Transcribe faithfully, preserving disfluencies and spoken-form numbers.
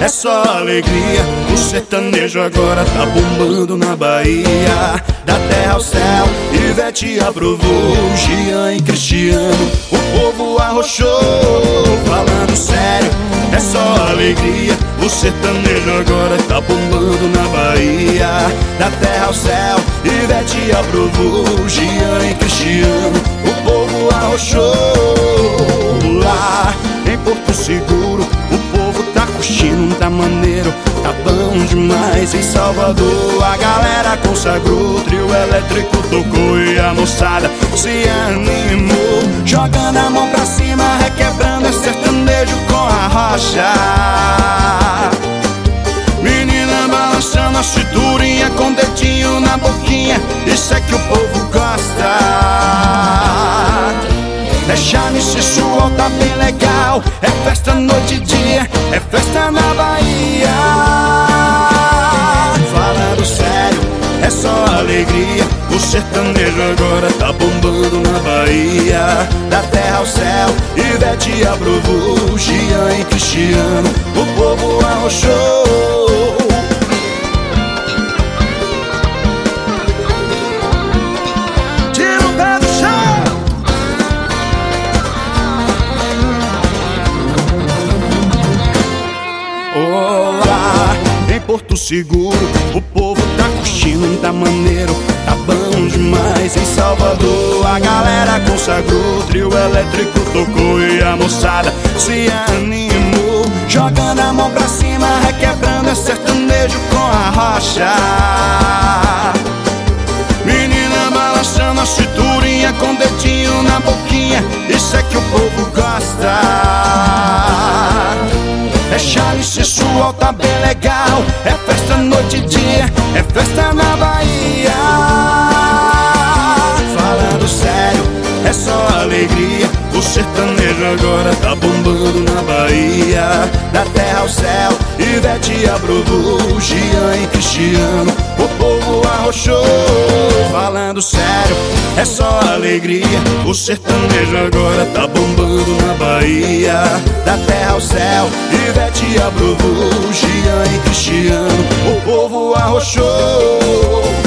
é só alegria. O sertanejo agora tá bombando na Bahia. Da terra ao céu, Ivete aprovou, Gian e Cristiano, o povo arrochou. Falando sério, é só alegria. O sertanejo agora tá bombando na Bahia. Da terra ao céu, Ivete aprovou, Gian e Cristiano, o povo arrochou. Lá em Porto Seguro, o povo tá curtindo, tá maneiro, tá bom demais. Em Salvador, a galera consagrou, o trio elétrico tocou e a moçada se animou. Jogando a mão pra cima, requebrando esse sertanejo com a rocha. Menina balançando a cinturinha com o dedinho na boquinha, isso é que o povo gosta. É charme sensual, tá bem legal. É festa noite e dia, é festa na Bahia. Falando sério, é só alegria. O sertanejo agora tá bombando na Bahia. Da terra ao céu, Ivete aprovou, Gian e Cristiano, o povo arrochou. Tira o pé do chão. Olá, em Porto Seguro, o povo tá curtindo, tá maneiro, tá bom demais. Em Salvador, a galera consagrou, o trio elétrico tocou e a moçada se animou. Jogando a mão pra cima, requebrando esse sertanejo com a rocha. Menina balançando a cinturinha com o dedinho na boquinha, isso é que o povo gosta. É charme sensual, tá bem legal. É festa noite e dia, é festa na Bahia. Falando sério, é só alegria. O sertanejo agora tá bombando na Bahia. Da terra ao céu, Ivete aprovou, Gian e Cristiano, o povo arrochou. Falando sério, é só alegria. O sertanejo agora tá bombando na Bahia. Da terra ao céu, Ivete aprovou, Gian e Cristiano, o povo arrochou.